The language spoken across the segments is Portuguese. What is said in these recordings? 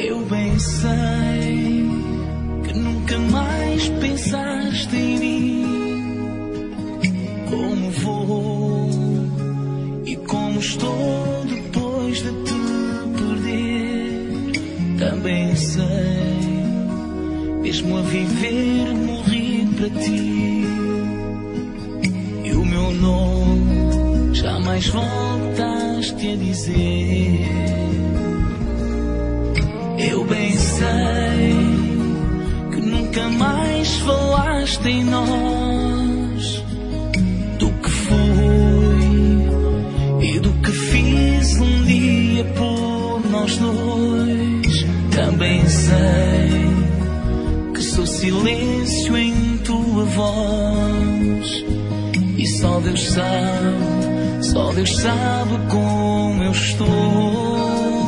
Eu bem sei que nunca mais pensaste em mim. Como vou e como estou depois de te perder. Também sei, mesmo a viver, morri para ti. E o meu nome jamais voltaste a dizer. Eu bem sei que nunca mais falaste em nós, do que fui e do que fiz um dia por nós dois. Também sei que sou silêncio em tua voz, e só Deus sabe como eu estou.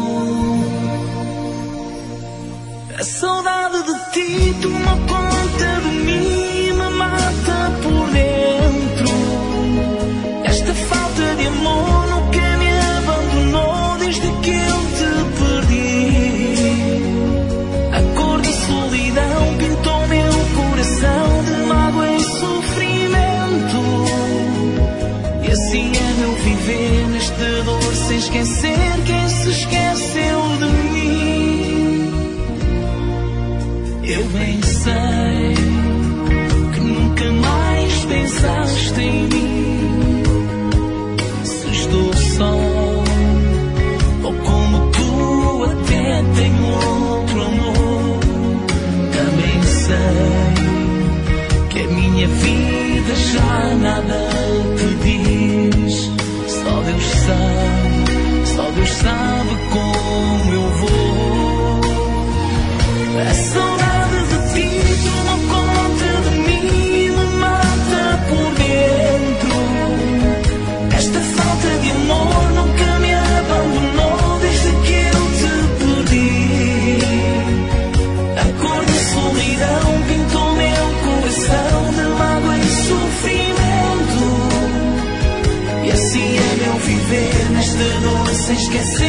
A saudade de ti toma conta de mim e me mata por dentro. Esta falta de amor nunca me abandonou desde que eu te perdi. A cor da solidão pintou meu coração de mágoa e sofrimento. E assim é meu viver nesta dor, sem esquecer quem se esqueceu de mim. Eu bem sei que nunca mais pensaste em mim. Se estou só, ou como tu até tenho outro amor. Também sei que a minha vida já nada te diz. Só Deus sabe como eu vou. A saudade de ti toma conta de mim e me mata por dentro. Esta falta de amor nunca me abandonou desde que eu te perdi. A cor da solidão pintou meu coração de mágoa e sofrimento. E assim é meu viver nesta dor, sem esquecer